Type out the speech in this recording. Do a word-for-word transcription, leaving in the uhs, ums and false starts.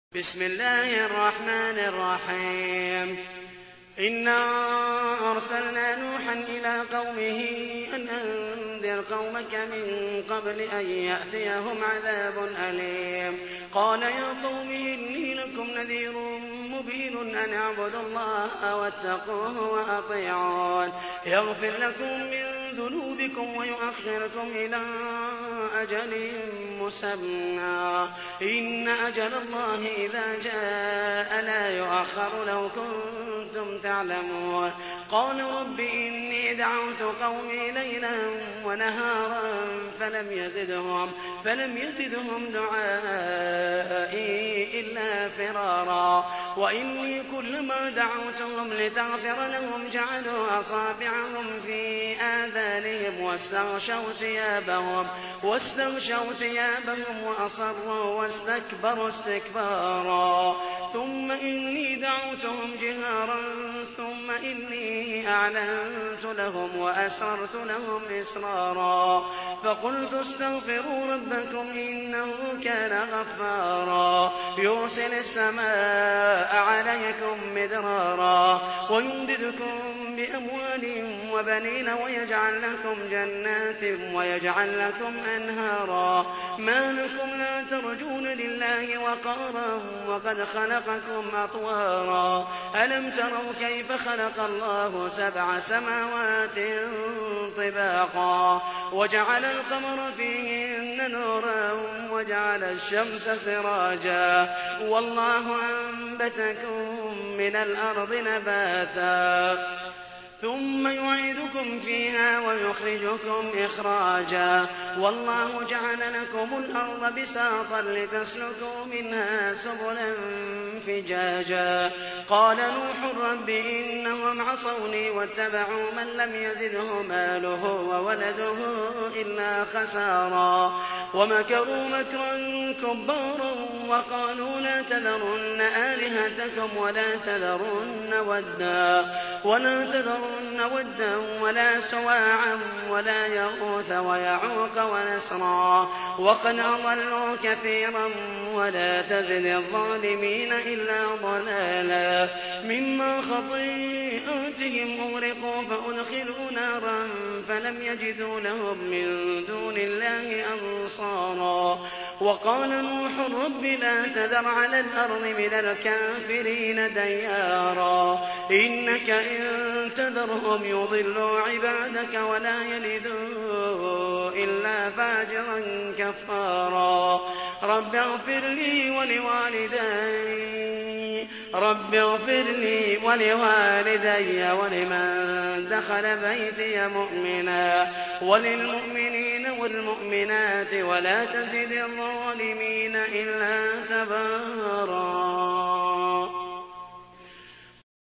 بسم الله الرحمن الرحيم إنا أرسلنا نوحا إلى قومه أن أنذر قومك من قبل أن يأتيهم عذاب أليم قال يا قوم إني لكم نذير مبين أن اعبدوا الله واتقوه وأطيعون يغفر لكم من ذنوبكم ويؤخركم إلى أجل مسمى إن أجل الله إذا جاء لا يؤخر لو كنتم تعلمون قال رب إني دعوت قومي ليلا ونهارا فلم يزدهم, فلم يزدهم دعائي إلا فرارا وإني كلما دعوتهم لتغفر لهم جعلوا أصابعهم في آذانهم واستغشوا ثيابهم, واستغشوا ثيابهم وأصروا واستكبروا استكبارا ثم إني دعوتهم جهارا ثم إني أعلنت لهم وأسررت لهم إسرارا فقلت استغفروا ربكم إنه كان غفارا يرسل السماء عليكم مدرارا ويمددكم بأموال وبنين ويجعل لكم جنات ويجعل لكم أنهارا ما لكم لا ترجون لله وقارا وقد خلقكم أطوارا ألم تروا كيف خلق الله سبع سماوات طباقا وجعل القمر فيهن نورا وجعل الشمس سراجا والله أنبتكم من الأرض نباتا ثم يعيدكم فيها ويخرجكم إخراجا والله جعل لكم الأرض بساطا لتسلكوا منها سبلا فجاجا قال نوح رب إنهم عصوني واتبعوا من لم يزده ماله وولده إلا خسارا ومكروا مكرا كبارا وقالوا لا تذرن آلهتكم ولا تذرن ودا ولا تذرن ودا ولا سواعا ولا يغوث ويعوق ونسرا وقد أضلوا كثيرا ولا تزد الظالمين إلا ضلالا مما خطيئاتهم أغرقوا فأدخلوا نارا فلم يجدوا لهم من دون الله أنصارا وقال نوح رب لا تذر على الأرض من الكافرين ديارا إنك إن تذرهم يضلوا عبادك ولا يلدوا إلا فاجرا كفارا رب اغفر لي ولوالدي رب اغفر لي ولوالدي ولمن دخل بيتي مؤمنا وللمؤمنين والمؤمنات ولا تزد الظالمين إلا تبارا